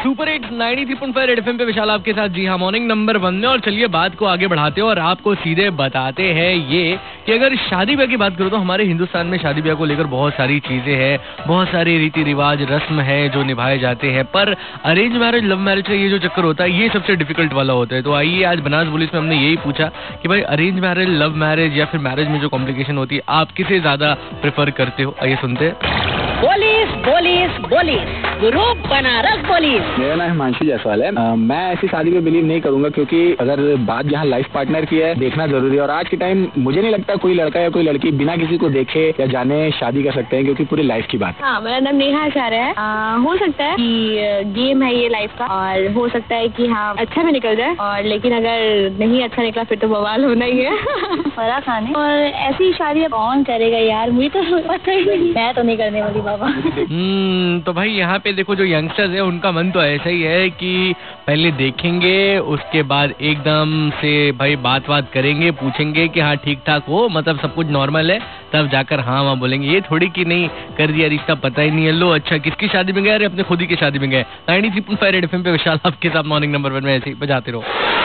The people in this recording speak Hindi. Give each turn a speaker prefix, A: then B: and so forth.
A: सुपर हिट्स 93.5 रेड एफएम पे विशाल आपके साथ। जी हाँ, मॉर्निंग नंबर 1 में। और चलिए बात को आगे बढ़ाते हैं और आपको सीधे बताते हैं ये कि अगर शादी ब्याह की बात करो तो हमारे हिंदुस्तान में शादी ब्याह को लेकर बहुत सारी चीजें हैं, बहुत सारे रीति रिवाज रस्म है जो निभाए जाते हैं। पर अरेंज मैरिज लव मैरिज का ये जो चक्कर होता है ये सबसे डिफिकल्ट वाला होता है। तो आइए आज बनास पुलिस में हमने यही पूछा कि भाई अरेंज मैरिज लव मैरिज या फिर मैरिज में जो कॉम्प्लिकेशन होती है आप किसे ज्यादा प्रेफर करते हो? आइए सुनते हैं।
B: Police police police group Banaras police.
C: मेरा नाम हिमांशु जायसवाल है। मैं ऐसी शादी पे बिलीव नहीं करूंगा क्योंकि अगर बात जहाँ लाइफ पार्टनर की है देखना जरूरी है। और आज के टाइम मुझे नहीं लगता कोई लड़का या कोई लड़की बिना किसी को देखे या जाने शादी कर सकते हैं, क्योंकि पूरी लाइफ की बात है।
D: हाँ, मेरा नाम नेहा आचार्य है। हो सकता है कि गेम है ये लाइफ का, और हो सकता है कि हाँ अच्छा भी निकल जाए, और लेकिन अगर नहीं अच्छा निकला फिर तो बवाल होना ही है। फरा खाने और ऐसी शादी कौन करेगा यार, मुझे तो पता ही नहीं, मैं तो नहीं करने वाली बाबा।
A: तो भाई यहाँ पे देखो जो यंगस्टर्स है उनका मन तो ऐसा ही है कि पहले देखेंगे उसके बाद एकदम से भाई बात करेंगे, पूछेंगे कि हाँ ठीक ठाक हो, मतलब सब कुछ नॉर्मल है, तब जाकर हाँ वहाँ बोलेंगे। ये थोड़ी कि नहीं कर दिया रिश्ता पता ही नहीं है, लो अच्छा किसकी शादी में गए, अरे अपने खुद ही की शादी में गए। 93.5 रेड एफएम पे विशाल आपके साथ मॉर्निंग नंबर 1 में ऐसे ही बजाते रहो।